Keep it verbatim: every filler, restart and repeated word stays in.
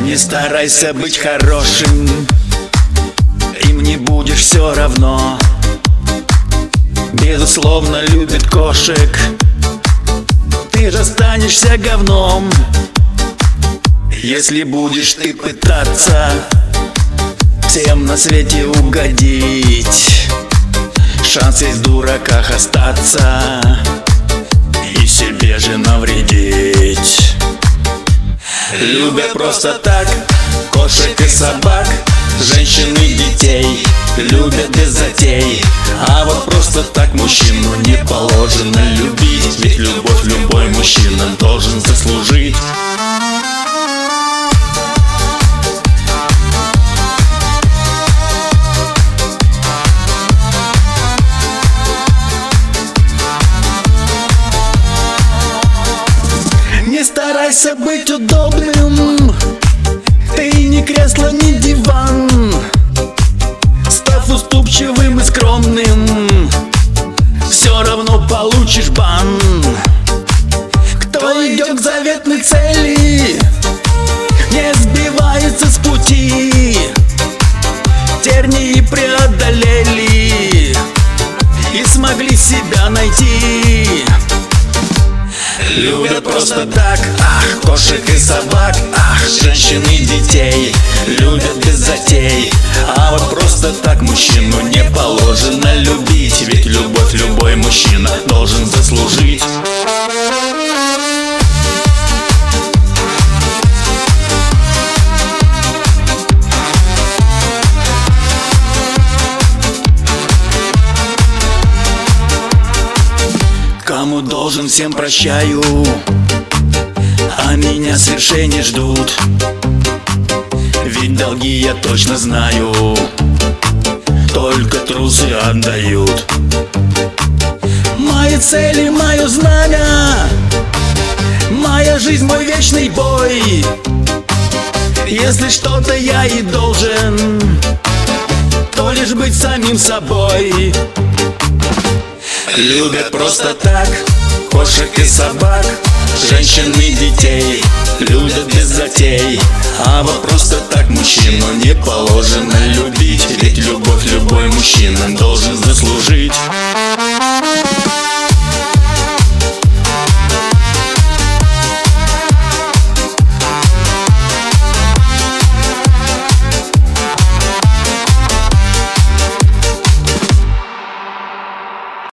Не старайся быть хорошим, им не будешь все равно. Безусловно, любит кошек, ты же останешься говном. Если будешь ты пытаться всем на свете угодить, шанс есть в дураках остаться и себе же навредить. Любят просто так кошек и собак, женщин и детей, любят без затей. А вот просто так мужчину не положено любить, ведь любовь любой мужчина должен заслужить. Не старайся быть удобным, ты не кресло, не диван. Став уступчивым и скромным, все равно получишь бан. Кто идет к заветной цели, не сбивается с пути, тернии преодолели и смогли себя найти. Любят просто так, ах, кошек и собак, ах, женщин и детей, любят без затей. А вот просто так мужчину не положено любить, ведь любовь любой мужчина должен заслужить. Кому должен, всем прощаю, а меня свершения ждут. Ведь долги я точно знаю, только трусы отдают. Мои цели, мое знамя, моя жизнь, мой вечный бой. Если что-то я и должен, то лишь быть самим собой. Любят просто так кошек и собак, женщин и детей, любят без затей. А вот просто так мужчину не положено любить, ведь любовь любой мужчина должен заслужить.